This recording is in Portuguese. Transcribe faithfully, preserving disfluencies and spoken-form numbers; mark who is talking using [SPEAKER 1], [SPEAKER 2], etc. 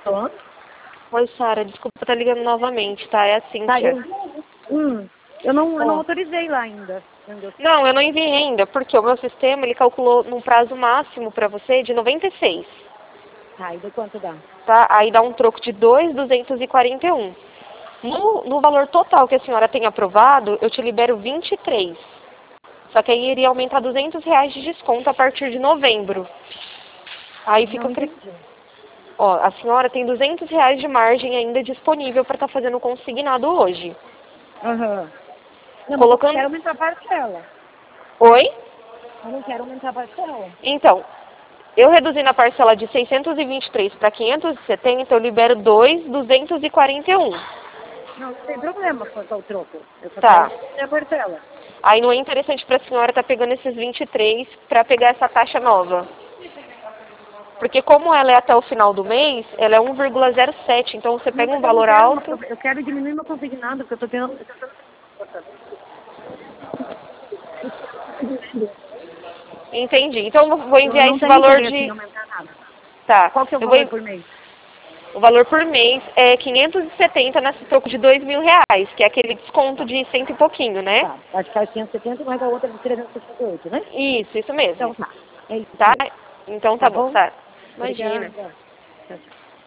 [SPEAKER 1] Tô.
[SPEAKER 2] Oi, Sara, desculpa estar ligando novamente, tá? É assim,
[SPEAKER 1] Tá,
[SPEAKER 2] tia.
[SPEAKER 1] eu, hum, eu, não, eu não
[SPEAKER 2] Ó.
[SPEAKER 1] autorizei lá ainda. Entendeu?
[SPEAKER 2] Não, eu não enviei ainda, porque o meu sistema, ele calculou num prazo máximo pra você de noventa e seis,
[SPEAKER 1] Tá, e de quanto dá?
[SPEAKER 2] tá? Aí dá um troco de dois mil duzentos e quarenta e um. No, no valor total que a senhora tem aprovado, eu te libero vinte e três. Só que aí iria aumentar duzentos reais de desconto a partir de novembro. Aí fica...
[SPEAKER 1] Não
[SPEAKER 2] cri-
[SPEAKER 1] entendi.
[SPEAKER 2] Ó, a senhora tem duzentos reais de margem ainda disponível para estar fazendo consignado hoje.
[SPEAKER 1] Aham. Não, mas eu
[SPEAKER 2] Colocando...
[SPEAKER 1] quero aumentar a parcela.
[SPEAKER 2] Oi?
[SPEAKER 1] Eu não quero aumentar a parcela.
[SPEAKER 2] Então, eu reduzindo a parcela de seiscentos e vinte e três para quinhentos e setenta, eu libero dois mil duzentos e quarenta e um.
[SPEAKER 1] Não, não tem problema quanto ao troco. Eu só quero
[SPEAKER 2] Tá.
[SPEAKER 1] aumentar a parcela.
[SPEAKER 2] Aí não é interessante para a senhora estar pegando esses vinte e três para pegar essa taxa nova. Porque como ela é até o final do mês, ela é um vírgula zero sete, então você
[SPEAKER 1] Não,
[SPEAKER 2] pega um
[SPEAKER 1] mas eu não
[SPEAKER 2] valor
[SPEAKER 1] quero, uma,
[SPEAKER 2] alto.
[SPEAKER 1] eu quero diminuir meu consignado, porque eu tô tendo... Eu tô...
[SPEAKER 2] Entendi. Então eu vou
[SPEAKER 1] Eu
[SPEAKER 2] enviar
[SPEAKER 1] não
[SPEAKER 2] esse
[SPEAKER 1] tenho
[SPEAKER 2] valor
[SPEAKER 1] interesse em
[SPEAKER 2] de...
[SPEAKER 1] aumentar nada.
[SPEAKER 2] Tá.
[SPEAKER 1] Qual que é o
[SPEAKER 2] Eu vou...
[SPEAKER 1] valor por mês?
[SPEAKER 2] O valor por mês é quinhentos e setenta nesse troco de dois mil reais, que é aquele desconto de cento e pouquinho, né?
[SPEAKER 1] Tá, acho que faz cento e setenta, mas a outra é de trezentos e sessenta e oito, né?
[SPEAKER 2] Isso, isso mesmo.
[SPEAKER 1] Então tá, é isso
[SPEAKER 2] Tá?
[SPEAKER 1] mesmo.
[SPEAKER 2] Então tá
[SPEAKER 1] Tá
[SPEAKER 2] bom,
[SPEAKER 1] bom?
[SPEAKER 2] Sara. Imagina.
[SPEAKER 1] Obrigada. Tchau, tchau.